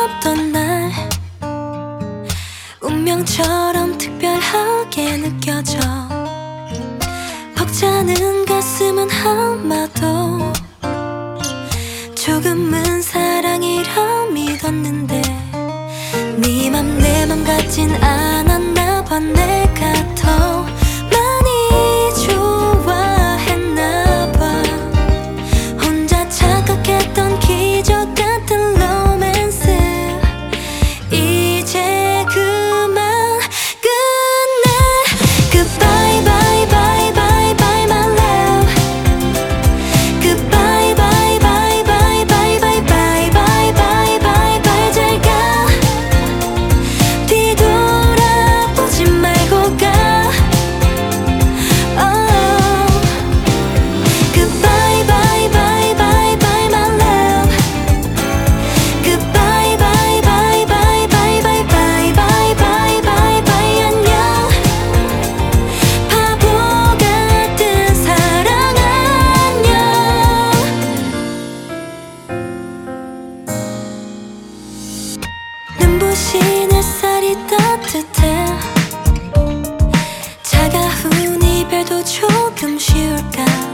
없던 날 운명처럼 특별하게 느껴져. 벅차는 가슴은 아마도 조금은 사랑이라 믿었는데 네 맘 내 맘 같진 않았나 봐. 내가 더 많이 좋아했나 봐. 혼자 착각했던 기적 같은 로맨스 이제 그만 끝내. Goodbye bye bye bye bye my love. Goodbye bye bye bye bye bye bye bye bye bye bye. 잘 가. 뒤돌아보지 말고 가. Oh. Goodbye bye bye bye bye my love. Goodbye bye bye bye bye bye bye bye bye bye bye. 안녕. 바보 같은 사랑 안녕. 눈부신 햇살이 따뜻해. 차가운 이별도 조금 쉬울까.